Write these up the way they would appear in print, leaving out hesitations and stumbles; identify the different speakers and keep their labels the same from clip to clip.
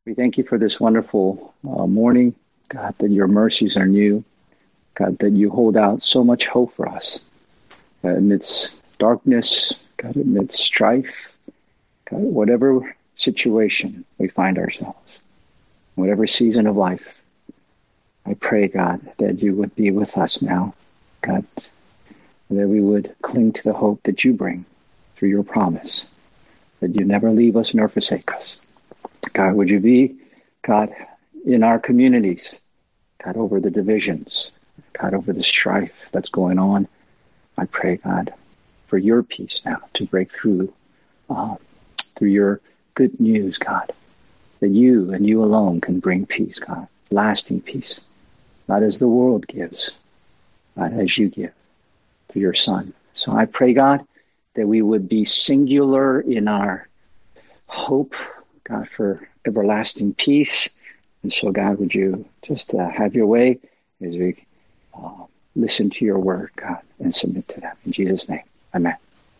Speaker 1: We thank you for this wonderful morning, God, that your mercies are new. God, that you hold out so much hope for us amidst darkness, God, amidst strife, God, whatever situation we find ourselves, whatever season of life. I pray, God, that you would be with us now, God, that we would cling to the hope that you bring through your promise, that you never leave us nor forsake us. God, would you be, God, in our communities, God, over the divisions, God, over the strife that's going on. I pray, God, for your peace now to break through your good news, God, that you and you alone can bring peace, God, lasting peace, not as the world gives, but as you give through your Son. So I pray, God, that we would be singular in our hope, God, for everlasting peace. And so, God, would you just have your way as we listen to your word, God, and submit to that. In Jesus' name, amen.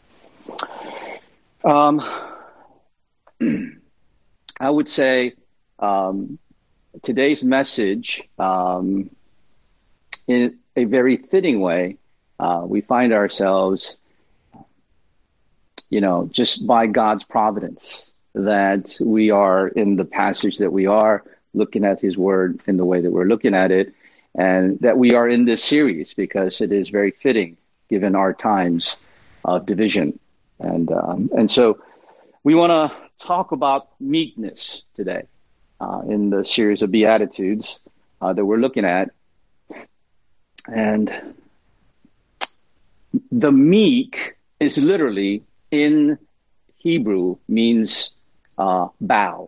Speaker 1: I would say today's message, in a very fitting way, we find ourselves, just by God's providence, that we are in the passage that we are, looking at his word in the way that we're looking at it, and that we are in this series because it is very fitting given our times of division. And so we want to talk about meekness today in the series of Beatitudes that we're looking at. And the meek is literally in Hebrew means bowed.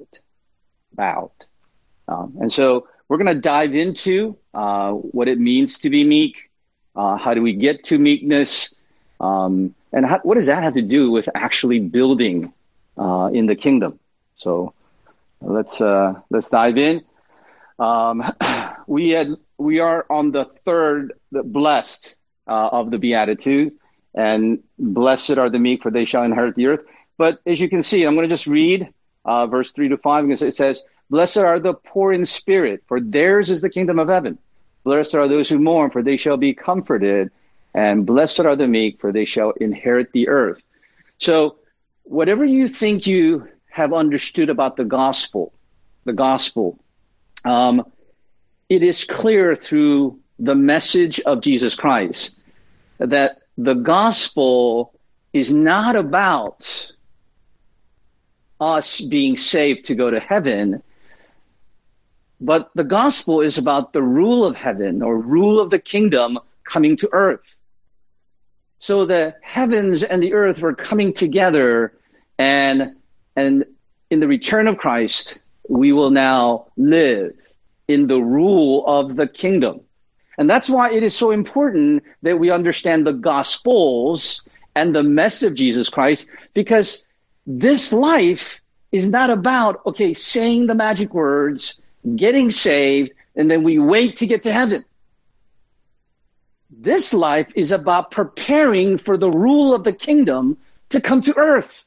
Speaker 1: And so we're going to dive into what it means to be meek. How do we get to meekness? And what does that have to do with actually building in the kingdom? So let's dive in. We are on the third, the blessed of the Beatitudes, and blessed are the meek, for they shall inherit the earth. But as you can see, I'm going to just read verse 3 to 5. It says, "Blessed are the poor in spirit, for theirs is the kingdom of heaven. Blessed are those who mourn, for they shall be comforted. And blessed are the meek, for they shall inherit the earth." So whatever you think you have understood about the gospel, it is clear through the message of Jesus Christ that the gospel is not about us being saved to go to heaven, but the gospel is about the rule of heaven or rule of the kingdom coming to earth. So the heavens and the earth were coming together, and in the return of Christ, we will now live in the rule of the kingdom. And that's why it is so important that we understand the Gospels and the message of Jesus Christ, because this life is not about, saying the magic words, getting saved, and then we wait to get to heaven. This life is about preparing for the rule of the kingdom to come to earth.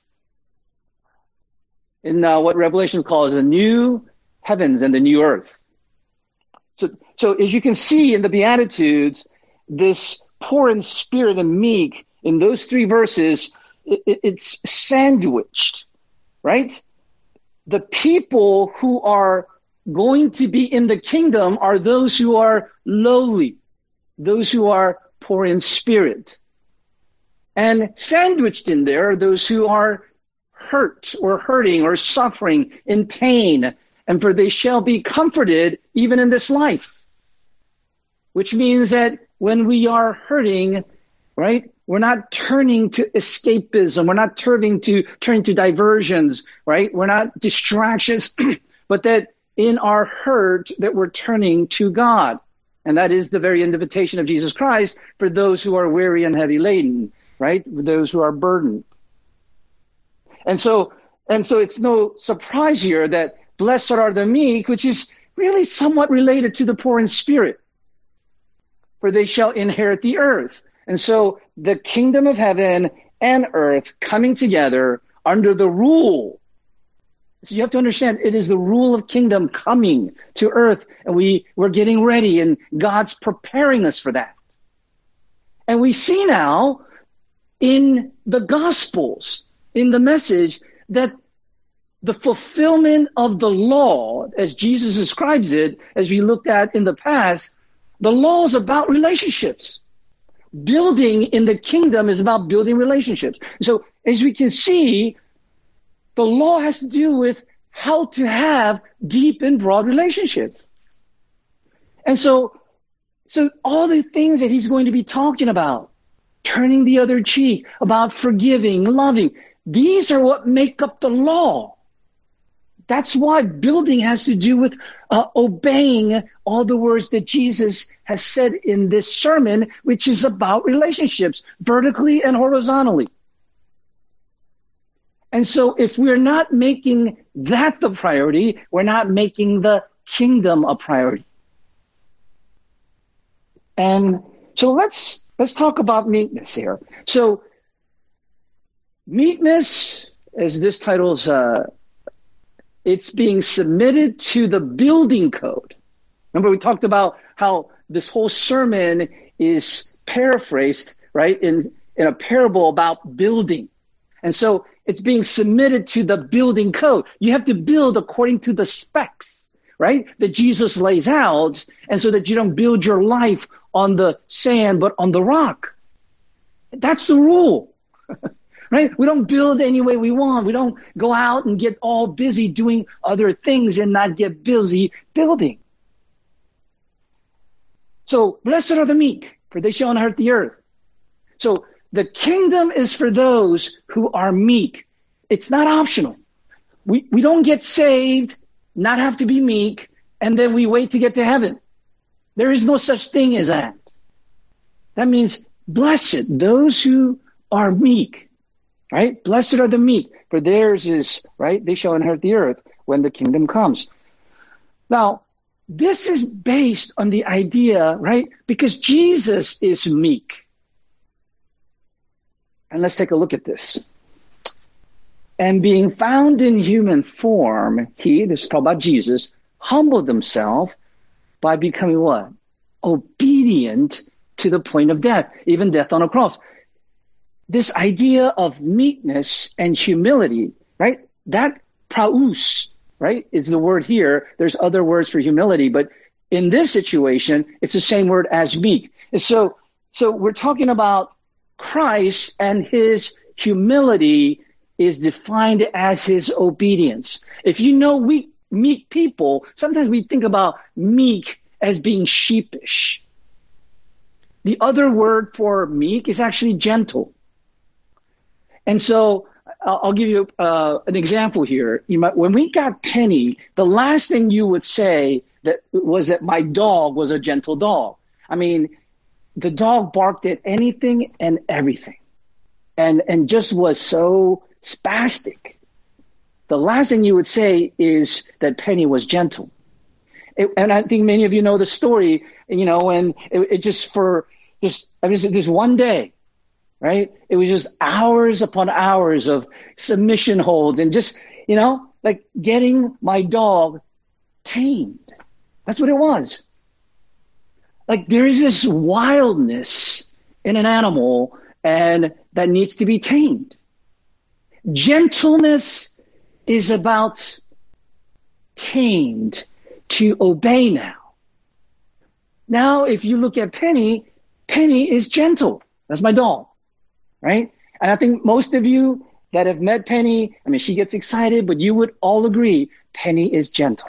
Speaker 1: In what Revelation calls the new heavens and the new earth. So as you can see in the Beatitudes, this poor in spirit and meek, in those three verses, it's sandwiched, right? The people who are going to be in the kingdom are those who are lowly, those who are poor in spirit. And sandwiched in there are those who are hurt or hurting or suffering in pain, and for they shall be comforted even in this life. Which means that when we are hurting, right, we're not turning to escapism, we're not turning to diversions, right? We're not distractions, but that in our hurt that we're turning to God. And that is the very invitation of Jesus Christ for those who are weary and heavy laden, right? For those who are burdened. And so it's no surprise here that blessed are the meek, which is really somewhat related to the poor in spirit, for they shall inherit the earth. And so the kingdom of heaven and earth coming together under the rule So you have to understand, it is the rule of kingdom coming to earth, and we're getting ready, and God's preparing us for that. And we see now in the Gospels, in the message, that the fulfillment of the law, as Jesus describes it, as we looked at in the past, the law is about relationships. Building in the kingdom is about building relationships. So as we can see, the law has to do with how to have deep and broad relationships. And so all the things that he's going to be talking about, turning the other cheek, about forgiving, loving, these are what make up the law. That's why building has to do with obeying all the words that Jesus has said in this sermon, which is about relationships, vertically and horizontally. And so if we're not making that the priority, we're not making the kingdom a priority. And so let's talk about meekness here. So meekness, as this title's, it's being submitted to the building code. Remember, we talked about how this whole sermon is paraphrased, right, in a parable about building. And so it's being submitted to the building code. You have to build according to the specs, right, that Jesus lays out, and so that you don't build your life on the sand, but on the rock. That's the rule, right? We don't build any way we want. We don't go out and get all busy doing other things and not get busy building. So blessed are the meek, for they shall inherit the earth. So the kingdom is for those who are meek. It's not optional. We don't get saved, not have to be meek, and then we wait to get to heaven. There is no such thing as that. That means blessed, those who are meek, right? Blessed are the meek, for theirs is, right? They shall inherit the earth when the kingdom comes. Now, this is based on the idea, right? Because Jesus is meek. And let's take a look at this. And being found in human form, this is talking about Jesus, humbled himself by becoming what? Obedient to the point of death, even death on a cross. This idea of meekness and humility, right? That praus, right, is the word here. There's other words for humility, but in this situation, it's the same word as meek. And so we're talking about Christ, and his humility is defined as his obedience. If you know meek people, sometimes we think about meek as being sheepish. The other word for meek is actually gentle. And so I'll give you an example here. When we got Penny, the last thing you would say was that my dog was a gentle dog. I mean, the dog barked at anything and everything and just was so spastic. The last thing you would say is that Penny was gentle. And I think many of you know the story, and it just one day, right? It was just hours upon hours of submission holds and just, like getting my dog tamed. That's what it was. Like there is this wildness in an animal and that needs to be tamed. Gentleness is about tamed, to obey now. Now, if you look at Penny is gentle. That's my dog, right? And I think most of you that have met Penny, she gets excited, but you would all agree Penny is gentle.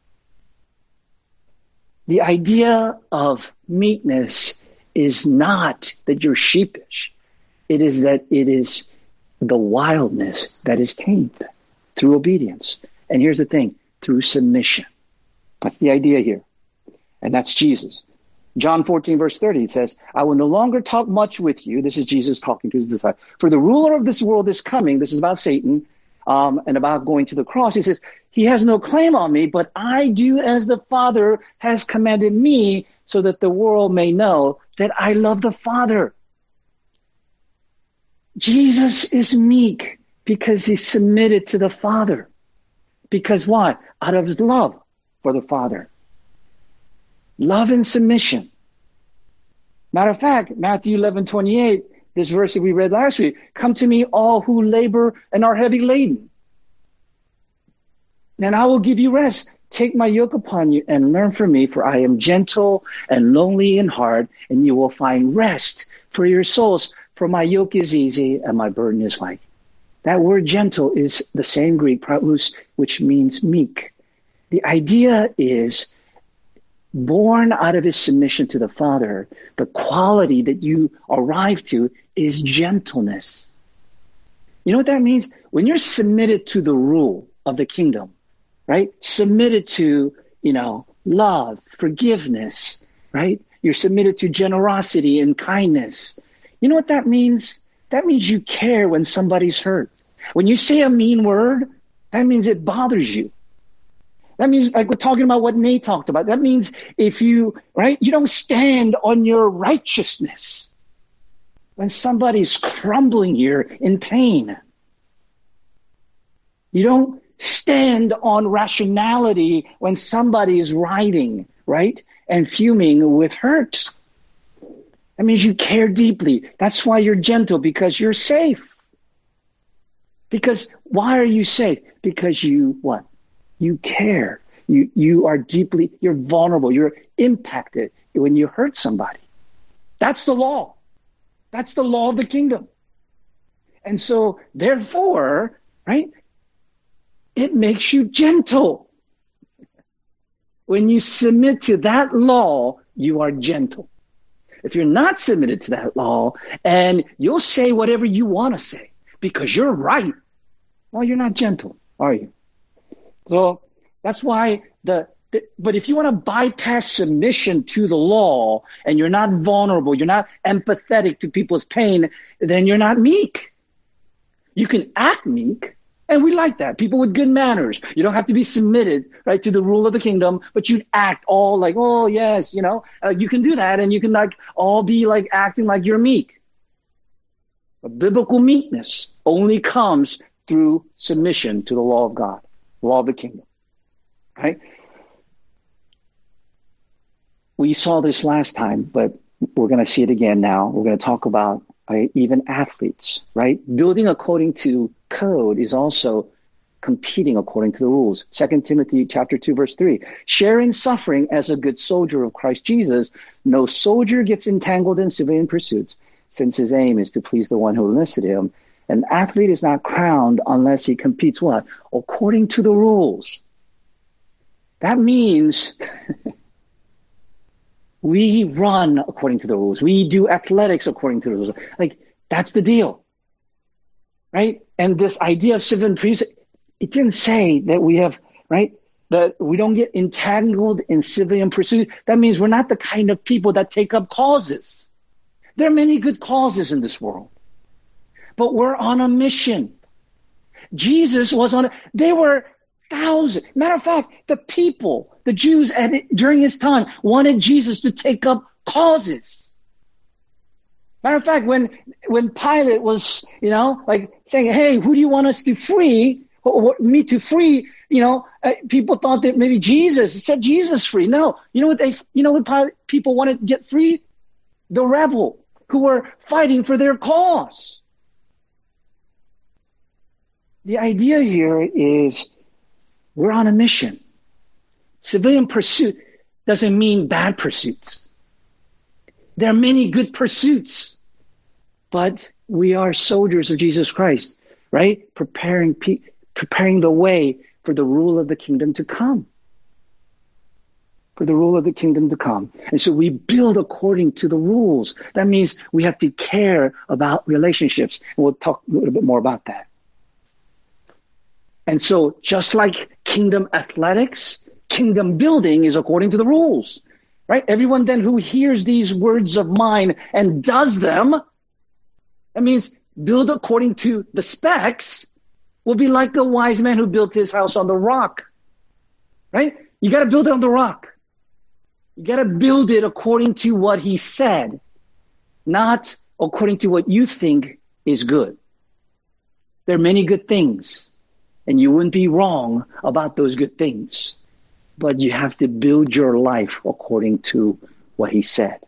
Speaker 1: The idea of meekness is not that you're sheepish. It is that it is the wildness that is tamed through obedience. And here's the thing, through submission. That's the idea here. And that's Jesus. John 14, verse 30, it says, I will no longer talk much with you. This is Jesus talking to his disciples. For the ruler of this world is coming. This is about Satan and about going to the cross. He says, he has no claim on me, but I do as the Father has commanded me, so that the world may know that I love the Father. Jesus is meek because he submitted to the Father. Because why? Out of his love for the Father. Love and submission. Matter of fact, Matthew 11:28, this verse that we read last week, come to me all who labor and are heavy laden, and I will give you rest. Take my yoke upon you and learn from me, for I am gentle and lowly in heart, and you will find rest for your souls. For my yoke is easy and my burden is light. That word gentle is the same Greek, praus, which means meek. The idea is born out of his submission to the Father. The quality that you arrive to is gentleness. You know what that means? When you're submitted to the rule of the kingdom, right? Submitted to, love, forgiveness, right? You're submitted to generosity and kindness. You know what that means? That means you care when somebody's hurt. When you say a mean word, that means it bothers you. That means, like we're talking about what Nate talked about, that means if you don't stand on your righteousness when somebody's crumbling here in pain. You don't stand on rationality when somebody is writhing, right? And fuming with hurt. That means you care deeply. That's why you're gentle, because you're safe. Because why are you safe? Because you what? You care. You are deeply, you're vulnerable. You're impacted when you hurt somebody. That's the law. That's the law of the kingdom. And so, therefore, right, it makes you gentle. When you submit to that law, you are gentle. If you're not submitted to that law, and you'll say whatever you want to say because you're right, well, you're not gentle, are you? So that's why but if you want to bypass submission to the law and you're not vulnerable, you're not empathetic to people's pain, then you're not meek. You can act meek, and we like that. People with good manners. You don't have to be submitted, right, to the rule of the kingdom, but you act all like, oh, yes, you can do that, and you can all be acting like you're meek. But biblical meekness only comes through submission to the law of God, law of the kingdom, right? We saw this last time, but we're going to see it again now. We're going to talk about even athletes, right? Building according to code is also competing according to the rules. 2 Timothy chapter 2, verse 3. Share in suffering as a good soldier of Christ Jesus. No soldier gets entangled in civilian pursuits, since his aim is to please the one who enlisted him. An athlete is not crowned unless he competes what? According to the rules. That means we run according to the rules. We do athletics according to the rules. That's the deal. Right? And this idea of civilian pursuit, it didn't say that we have, right, that we don't get entangled in civilian pursuit. That means we're not the kind of people that take up causes. There are many good causes in this world, but we're on a mission. Jesus was they were thousands. Matter of fact, the Jews during his time wanted Jesus to take up causes. Matter of fact, when Pilate was, saying, hey, who do you want us to free? Me to free? People thought that maybe Jesus. It said Jesus free. No, what people wanted to get free? The rebel who were fighting for their cause. The idea here is we're on a mission. Civilian pursuit doesn't mean bad pursuits. There are many good pursuits, but we are soldiers of Jesus Christ, right? Preparing the way for the rule of the kingdom to come. For the rule of the kingdom to come. And so we build according to the rules. That means we have to care about relationships. And we'll talk a little bit more about that. And so just like kingdom athletics, kingdom building is according to the rules. Right? Everyone then who hears these words of mine and does them, that means build according to the specs, will be like the wise man who built his house on the rock. Right? You got to build it on the rock. You got to build it according to what he said, not according to what you think is good. There are many good things, And you wouldn't be wrong about those good things. But you have to build your life according to what he said.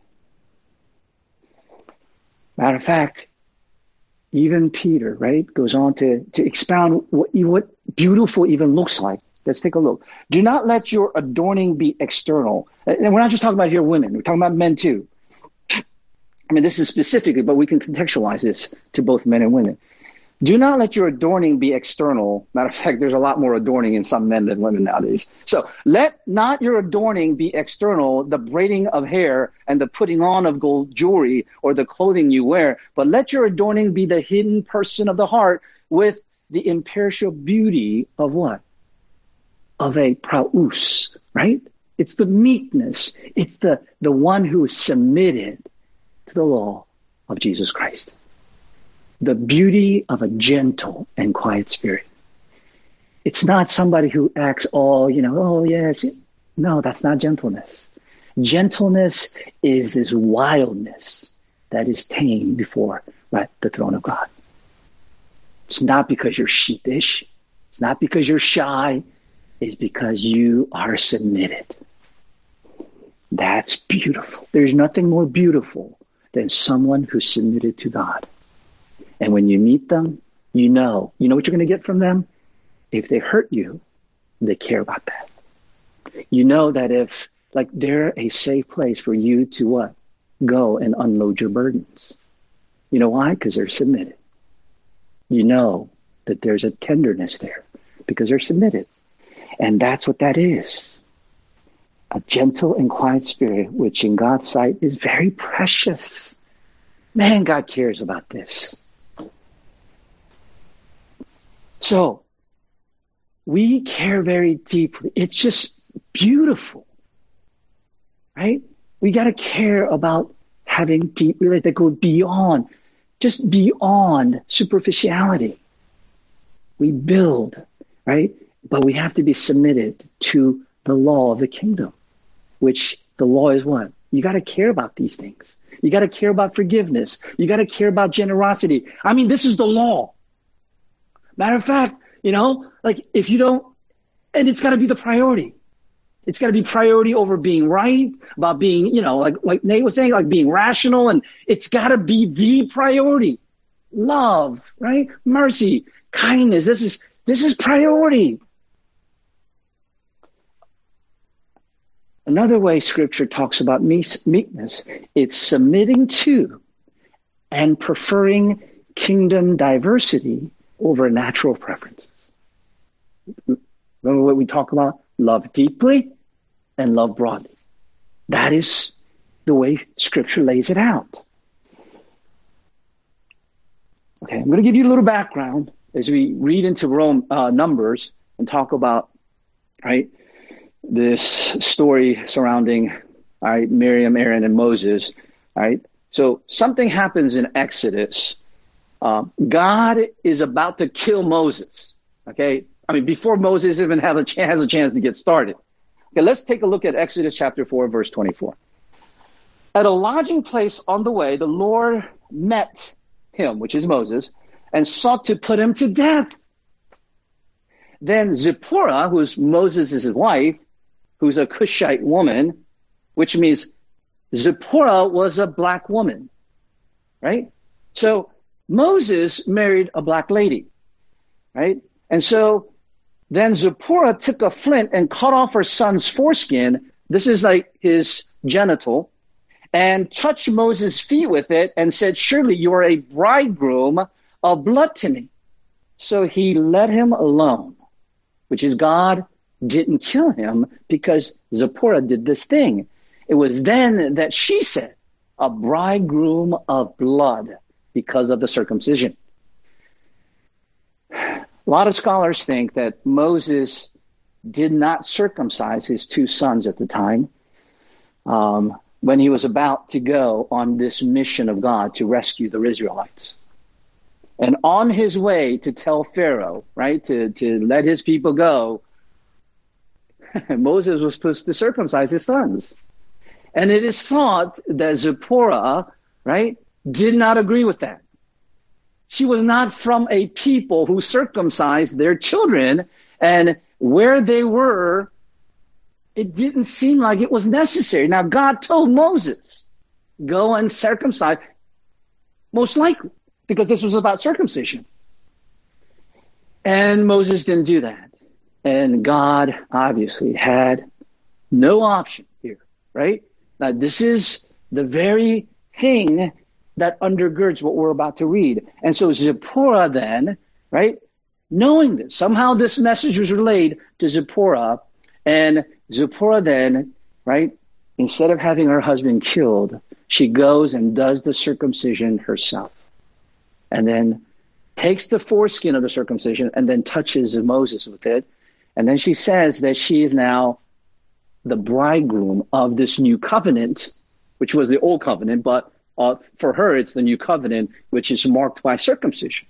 Speaker 1: Matter of fact, even Peter, right, goes on to expound what beautiful even looks like. Let's take a look. Do not let your adorning be external. And we're not just talking about here women. We're talking about men too. I mean, this is specifically, but we can contextualize this to both men and women. Do not let your adorning be external. Matter of fact, there's a lot more adorning in some men than women nowadays. So let not your adorning be external, the braiding of hair and the putting on of gold jewelry or the clothing you wear, but let your adorning be the hidden person of the heart with the imperishable beauty of what? Of a praus, right? It's the meekness. It's the one who is submitted to the law of Jesus Christ. The beauty of a gentle and quiet spirit. It's not somebody who acts all, oh, yes. No, that's not gentleness. Gentleness is this wildness that is tamed before the throne of God. It's not because you're sheepish. It's not because you're shy. It's because you are submitted. That's beautiful. There's nothing more beautiful than someone who's submitted to God. And when you meet them, you know what you're going to get from them? If they hurt you, they care about that. You know that if, they're a safe place for you to what? Go and unload your burdens. You know why? Because they're submitted. You know that there's a tenderness there because they're submitted. And that's what that is. A gentle and quiet spirit, which in God's sight is very precious. Man, God cares about this. So, we care very deeply. It's just beautiful, right? We got to care about having deep relationships that go beyond superficiality. We build, right? But we have to be submitted to the law of the kingdom, which the law is what? You got to care about these things. You got to care about forgiveness. You got to care about generosity. I mean, this is the law. Matter of fact, if you don't, and it's got to be the priority. It's got to be priority over being right, about being, like Nate was saying, like being rational, and it's got to be the priority. Love, right? Mercy, kindness. This is priority. Another way Scripture talks about meekness, it's submitting to and preferring kingdom diversity over natural preferences. Remember what we talk about? Love deeply and love broadly. That is the way Scripture lays it out. Okay, I'm going to give you a little background as we read into Numbers and talk about, right, this story surrounding, Miriam, Aaron, and Moses, right? So something happens in Exodus. God is about to kill Moses, okay? I mean, before Moses even has a chance to get started. Okay, let's take a look at Exodus chapter 4, verse 24. At a lodging place on the way, the Lord met him, which is Moses, and sought to put him to death. Then Zipporah, who's Moses' wife, who's a Cushite woman, which means Zipporah was a black woman, right? So Moses married a black lady, right? And so then Zipporah took a flint and cut off her son's foreskin. This is like his genital, and touched Moses' feet with it and said, "Surely you are a bridegroom of blood to me." So he let him alone, which is God didn't kill him because Zipporah did this thing. It was then that she said, "A bridegroom of blood," because of the circumcision. A lot of scholars think that Moses did not circumcise his two sons at the time when he was about to go on this mission of God to rescue the Israelites. And on his way to tell Pharaoh, right, to let his people go, Moses was supposed to circumcise his sons. And it is thought that Zipporah, right, did not agree with that. She was not from a people who circumcised their children, and where they were, it didn't seem like it was necessary. Now, God told Moses, go and circumcise, most likely, because this was about circumcision. And Moses didn't do that. And God obviously had no option here, right? Now, this is the very thing that undergirds what we're about to read. And so Zipporah then, right, knowing this, somehow this message was relayed to Zipporah, and Zipporah then, right, instead of having her husband killed, she goes and does the circumcision herself. And then takes the foreskin of the circumcision and then touches Moses with it. And then she says that she is now the bridegroom of this new covenant, which was the old covenant, but for her, it's the new covenant, which is marked by circumcision.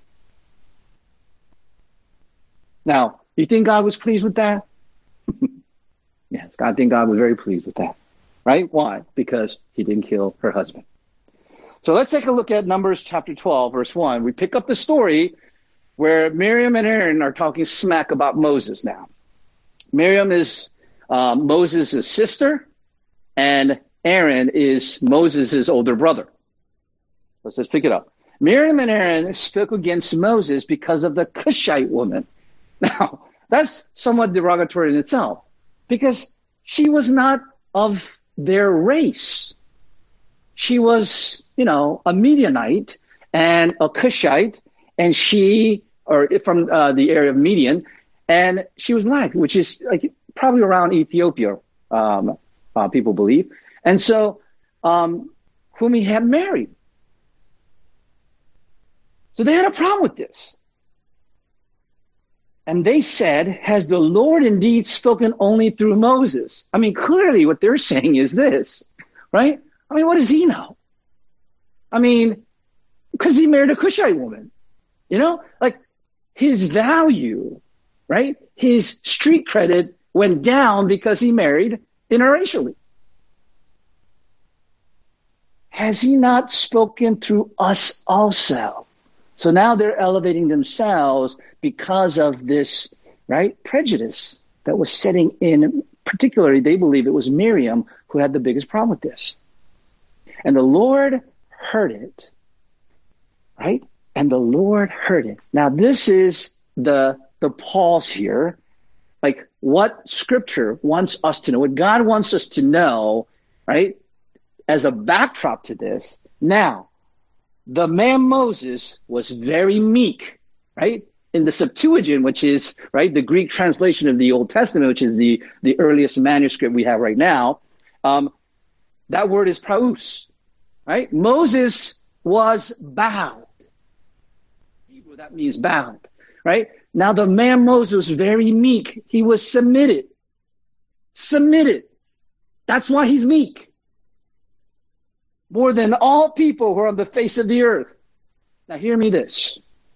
Speaker 1: Now, you think God was pleased with that? Yes, I think God was very pleased with that. Right? Why? Because he didn't kill her husband. So let's take a look at Numbers chapter 12, verse 1. We pick up the story where Miriam and Aaron are talking smack about Moses now. Miriam is Moses' sister, and Aaron is Moses' older brother. Let's just pick it up. Miriam and Aaron spoke against Moses because of the Cushite woman. Now, that's somewhat derogatory in itself, because she was not of their race. She was, a Midianite and a Cushite, and from the area of Midian, and she was black, which is like probably around Ethiopia, people believe. And so, whom he had married. So they had a problem with this. And they said, has the Lord indeed spoken only through Moses? I mean, clearly what they're saying is this, right? I mean, what does he know? I mean, because he married a Cushite woman, like his value, right? His street credit went down because he married interracially. Has he not spoken through us also? So now they're elevating themselves because of this, right, prejudice that was setting in. Particularly, they believe it was Miriam who had the biggest problem with this. And the Lord heard it, right? And the Lord heard it. Now, this is the pause here, like what Scripture wants us to know, what God wants us to know, right, as a backdrop to this. Now, the man Moses was very meek, right? In the Septuagint, which is, right, the Greek translation of the Old Testament, which is the earliest manuscript we have right now, that word is praus, right? Moses was bowed. Hebrew, that means bowed, right? Now the man Moses was very meek. He was submitted. Submitted. That's why he's meek. More than all people who are on the face of the earth. Now hear me this.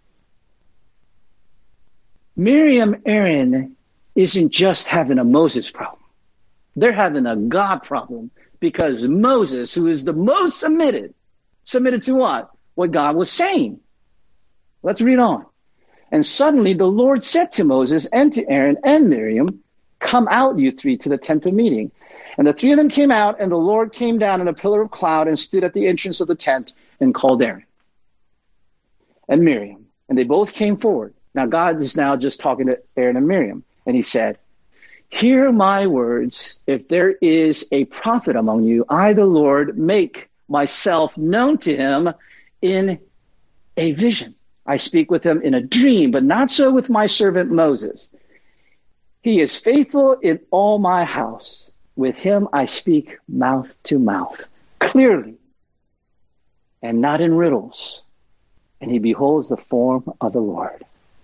Speaker 1: Miriam Aaron isn't just having a Moses problem. They're having a God problem, because Moses, who is the most submitted to what? What God was saying. Let's read on. And suddenly the Lord said to Moses and to Aaron and Miriam, come out, you three, to the tent of meeting. And the three of them came out, and the Lord came down in a pillar of cloud and stood at the entrance of the tent and called Aaron and Miriam. And they both came forward. Now God is now just talking to Aaron and Miriam. And he said, hear my words. If there is a prophet among you, I, the Lord, make myself known to him in a vision. I speak with him in a dream, but not so with my servant Moses. He is faithful in all my house. With him I speak mouth to mouth, clearly, and not in riddles. And he beholds the form of the Lord.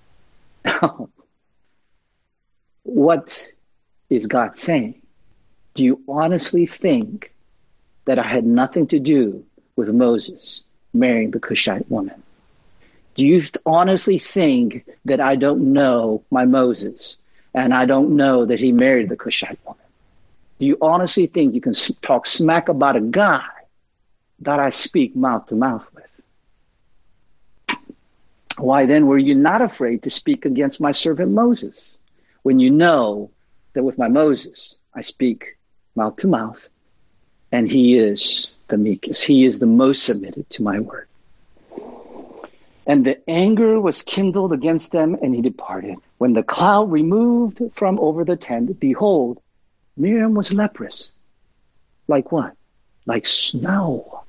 Speaker 1: What is God saying? Do you honestly think that I had nothing to do with Moses marrying the Cushite woman? Do you honestly think that I don't know my Moses and I don't know that he married the Cushite woman? Do you honestly think you can talk smack about a guy that I speak mouth to mouth with? Why then were you not afraid to speak against my servant Moses, when you know that with my Moses I speak mouth to mouth, and he is the meekest, he is the most submitted to my word. And the anger was kindled against them, and he departed. When the cloud removed from over the tent, behold, Miriam was leprous. Like what? Like snow.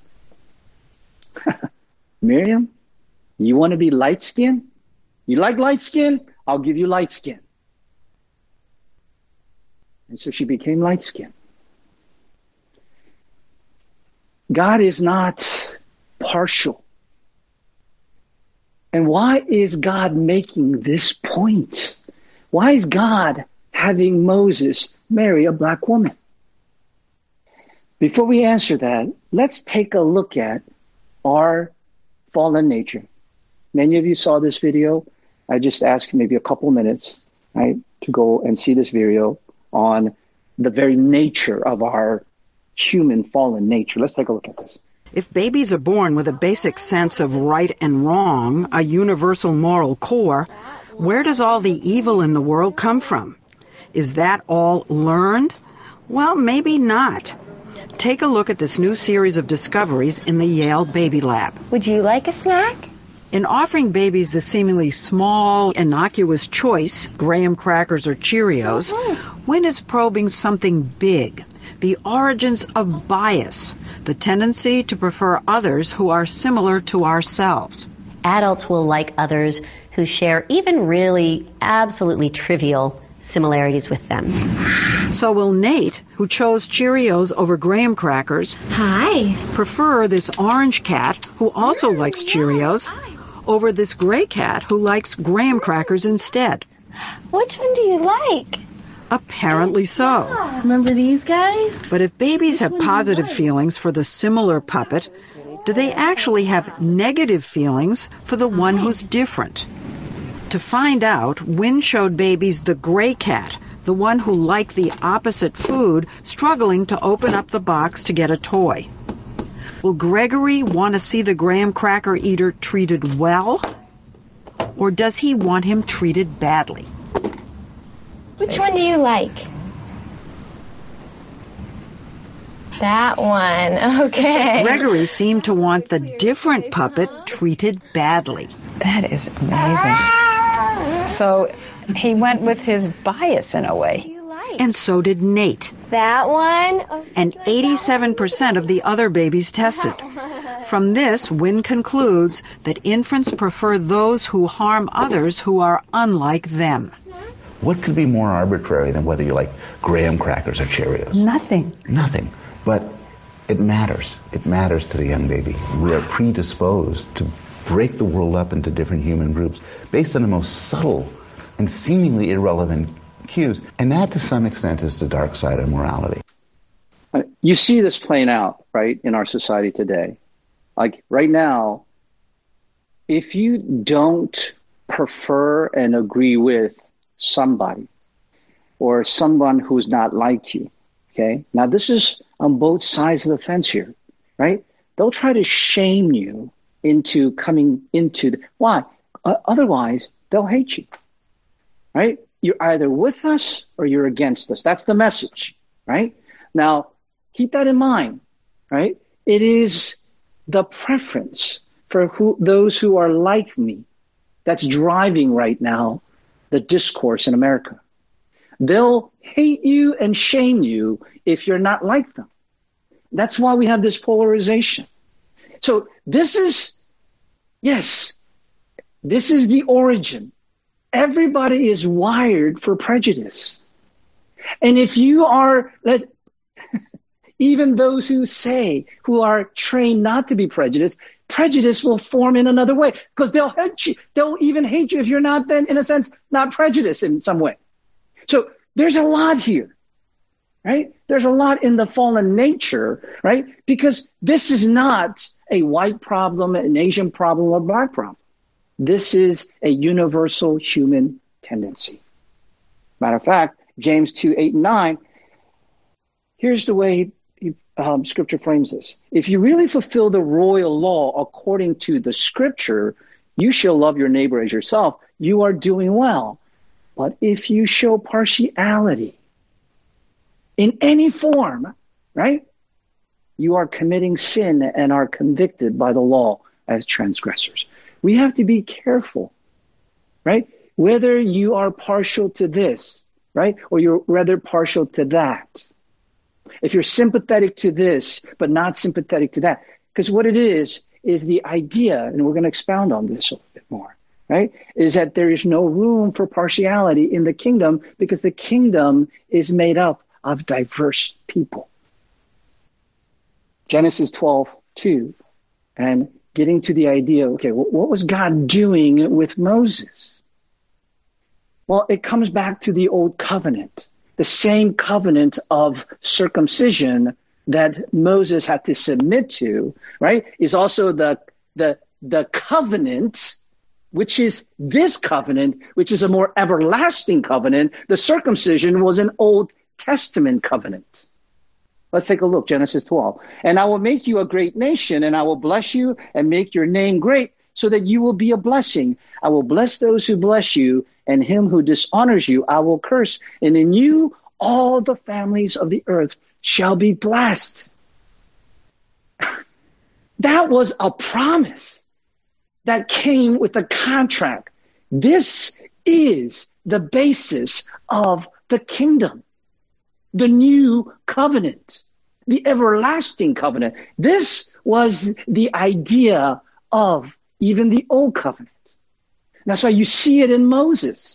Speaker 1: Miriam, you want to be light skinned? You like light skin? I'll give you light skin. And so she became light skinned. God is not partial. And why is God making this point? Why is God having Moses marry a black woman? Before we answer that, let's take a look at our fallen nature. Many of you saw this video. I just asked maybe a couple minutes, right, to go and see this video on the very nature of our human fallen nature. Let's take a look at this.
Speaker 2: If babies are born with a basic sense of right and wrong, a universal moral core, where does all the evil in the world come from? Is that all learned? Well, maybe not. Take a look at this new series of discoveries in the Yale Baby Lab.
Speaker 3: Would you like a snack?
Speaker 2: In offering babies the seemingly small, innocuous choice, graham crackers or Cheerios, Wynn is probing something big, the origins of bias, the tendency to prefer others who are similar to ourselves.
Speaker 3: Adults will like others who share even really absolutely trivial similarities with them.
Speaker 2: So will Nate, who chose Cheerios over graham crackers, prefer this orange cat, who also likes Cheerios, over this gray cat who likes graham crackers instead?
Speaker 4: Which one do you like?
Speaker 2: Apparently so.
Speaker 4: Remember these guys?
Speaker 2: But if babies have positive feelings for the similar puppet, do they actually have negative feelings for the one who's different? To find out, Wynn showed babies the gray cat, the one who liked the opposite food, struggling to open up the box to get a toy. Will Gregory want to see the graham cracker eater treated well? Or does he want him treated badly?
Speaker 4: Which one do you like? That one. Okay.
Speaker 2: Gregory seemed to want the different puppet treated badly.
Speaker 5: That is amazing. So he went with his bias in a way.
Speaker 2: And so did Nate.
Speaker 4: That one?
Speaker 2: And 87% of the other babies tested. From this, Wynn concludes that infants prefer those who harm others who are unlike them.
Speaker 6: What could be more arbitrary than whether you like graham crackers or Cheerios?
Speaker 5: Nothing.
Speaker 6: Nothing. But it matters. It matters to the young baby. We are predisposed to break the world up into different human groups based on the most subtle and seemingly irrelevant cues. And that, to some extent, is the dark side of morality.
Speaker 1: You see this playing out, right, in our society today. Like right now, if you don't prefer and agree with somebody or someone who's not like you, okay? Now, this is on both sides of the fence here, right? They'll try to shame you into coming into why? Otherwise, they'll hate you, right? You're either with us or you're against us. That's the message, right? Now, keep that in mind, right? It is the preference for those who are like me that's driving right now the discourse in America. They'll hate you and shame you if you're not like them. That's why we have this polarization. So this is the origin. Everybody is wired for prejudice. And if you are, even those who are trained not to be prejudiced, prejudice will form in another way because they'll hate you. They'll even hate you if you're not then, in a sense, not prejudiced in some way. So there's a lot here, right? There's a lot in the fallen nature, right? Because this is not a white problem, an Asian problem, or a black problem. This is a universal human tendency. Matter of fact, James 2:8-9, here's the way Scripture frames this. If you really fulfill the royal law according to the Scripture, you shall love your neighbor as yourself, you are doing well. But if you show partiality in any form, right, you are committing sin and are convicted by the law as transgressors. We have to be careful, right? Whether you are partial to this, right, or you're rather partial to that. If you're sympathetic to this, but not sympathetic to that. Because what it is the idea, and we're going to expound on this a little bit more, right, is that there is no room for partiality in the kingdom because the kingdom is made up of diverse people. Genesis 12:2, and getting to the idea, okay, what was God doing with Moses? Well, it comes back to the old covenant. The same covenant of circumcision that Moses had to submit to, right, is also the covenant, which is this covenant, which is a more everlasting covenant. The circumcision was an Old Testament covenant. Let's take a look, Genesis 12. And I will make you a great nation, and I will bless you and make your name great, so that you will be a blessing. I will bless those who bless you, and him who dishonors you I will curse. And in you all the families of the earth shall be blessed. That was a promise that came with a contract. This is the basis of the kingdom, the new covenant, the everlasting covenant. This was the idea of even the old covenant. That's why you see it in Moses.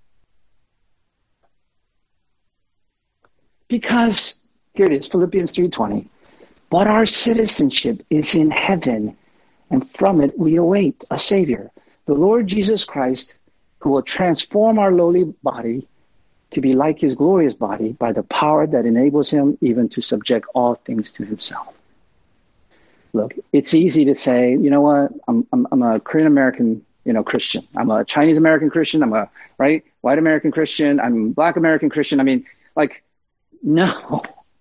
Speaker 1: Because, here it is, Philippians 3:20. But our citizenship is in heaven, and from it we await a Savior, the Lord Jesus Christ, who will transform our lowly body to be like his glorious body by the power that enables him even to subject all things to himself. Look, it's easy to say, you know what, I'm a Korean American, Christian. I'm a Chinese American Christian. I'm a white American Christian. I'm Black American Christian. I mean, no.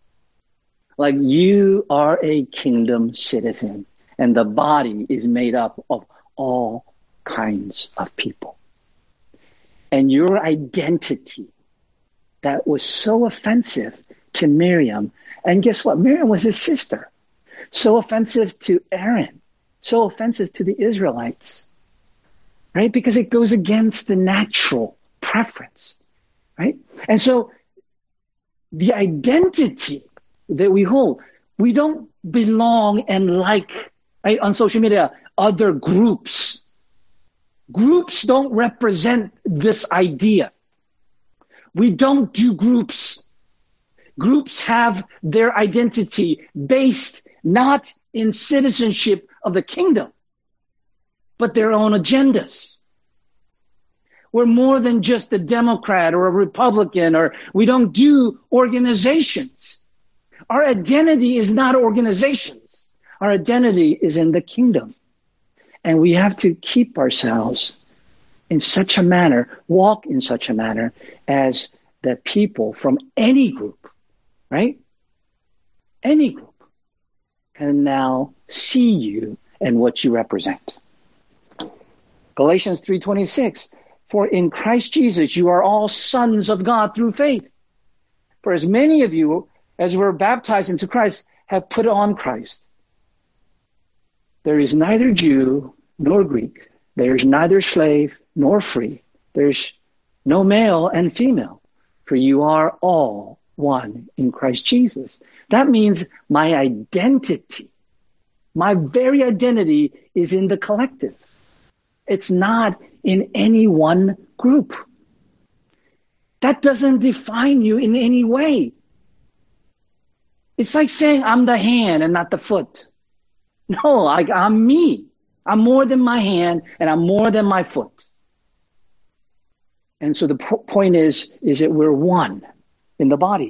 Speaker 1: You are a kingdom citizen, and the body is made up of all kinds of people. And your identity that was so offensive to Miriam, and guess what? Miriam was his sister. So offensive to Aaron, so offensive to the Israelites, right? Because it goes against the natural preference, right? And so the identity that we hold, we don't belong and right, on social media, other groups. Groups don't represent this idea. We don't do groups. Groups have their identity based not in citizenship of the kingdom, but their own agendas. We're more than just a Democrat or a Republican, or we don't do organizations. Our identity is not organizations. Our identity is in the kingdom. And we have to keep ourselves in such a manner, walk in such a manner as that people from any group, right? Any group can now see you and what you represent. Galatians 3:26, for in Christ Jesus you are all sons of God through faith. For as many of you as were baptized into Christ have put on Christ. There is neither Jew nor Greek. There is neither slave nor free. There's no male and female, for you are all one in Christ Jesus. That means my identity, my very identity is in the collective. It's not in any one group. That doesn't define you in any way. It's like saying I'm the hand and not the foot. No, I'm me. I'm more than my hand and I'm more than my foot. And so the point is that we're one in the body.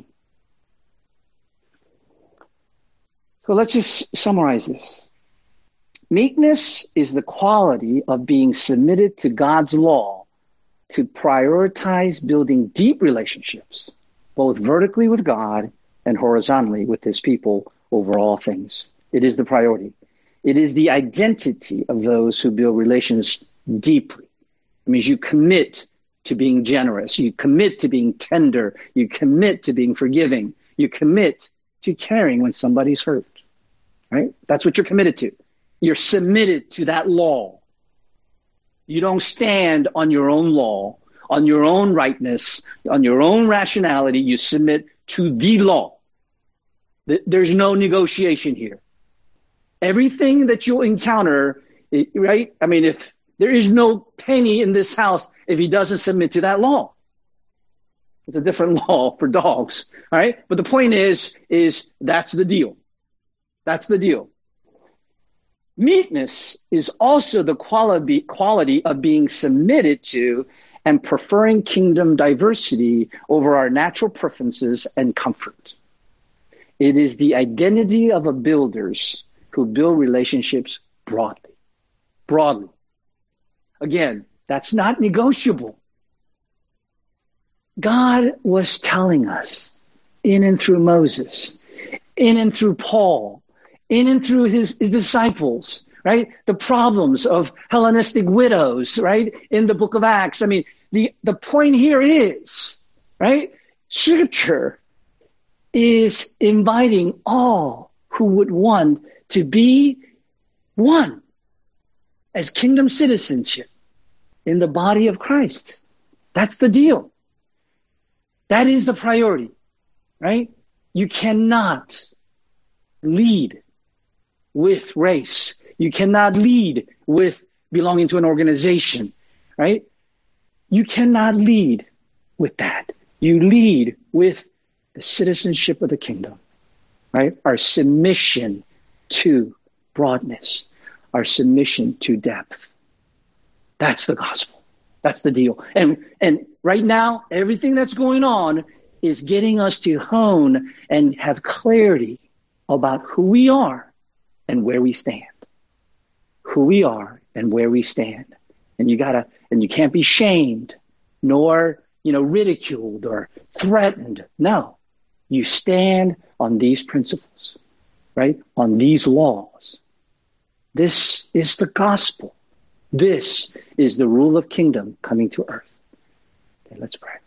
Speaker 1: So let's just summarize this. Meekness is the quality of being submitted to God's law to prioritize building deep relationships, both vertically with God and horizontally with his people over all things. It is the priority. It is the identity of those who build relations deeply. It means you commit to being generous. You commit to being tender. You commit to being forgiving. You commit to caring when somebody's hurt, right? That's what you're committed to. You're submitted to that law. You don't stand on your own law, on your own rightness, on your own rationality. You submit to the law. There's no negotiation here. Everything that you'll encounter, right? I mean, if there is no penny in this house if he doesn't submit to that law. It's a different law for dogs, all right? But the point is that's the deal. That's the deal. Meekness is also the quality of being submitted to and preferring kingdom diversity over our natural preferences and comfort. It is the identity of a builders who build relationships broadly. Broadly. Again, that's not negotiable. God was telling us in and through Moses, in and through Paul, in and through his disciples, right? The problems of Hellenistic widows, right? In the book of Acts. I mean, the point here is, right? Scripture is inviting all who would want to be one as kingdom citizenship in the body of Christ. That's the deal. That is the priority, right? You cannot lead with race. You cannot lead with belonging to an organization, right? You cannot lead with that. You lead with the citizenship of the kingdom, right? Our submission to broadness, our submission to depth. That's the gospel. That's the deal. And right now, everything that's going on is getting us to hone and have clarity about who we are and where we stand. Who we are and where we stand. And you can't be shamed, nor, ridiculed or threatened. No. You stand on these principles, right? On these laws. This is the gospel. This is the rule of kingdom coming to earth. Okay, let's pray.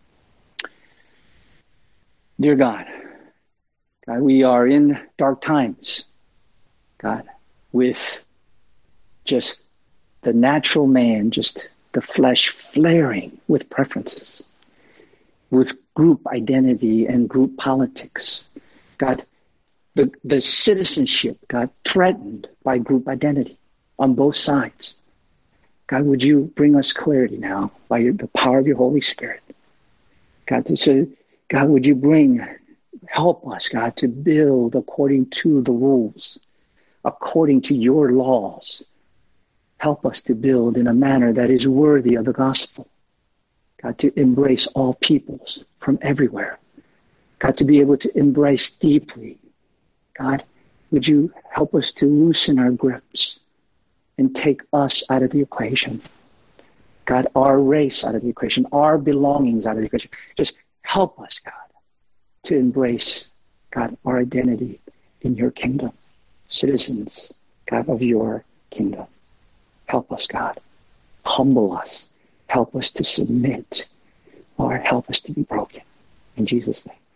Speaker 1: Dear God, we are in dark times, God, with just the natural man, just the flesh flaring with preferences, with group identity and group politics. God, the citizenship, God, threatened by group identity on both sides. God, would you bring us clarity now by the power of your Holy Spirit? God, would you help us, God, to build according to the rules, according to your laws. Help us to build in a manner that is worthy of the gospel. God, to embrace all peoples from everywhere. God, to be able to embrace deeply. God, would you help us to loosen our grips and take us out of the equation. God, our race out of the equation, our belongings out of the equation. Just help us, God, to embrace, God, our identity in your kingdom. Citizens, God, of your kingdom. Help us, God. Humble us. Help us to submit. Lord, help us to be broken. In Jesus' name.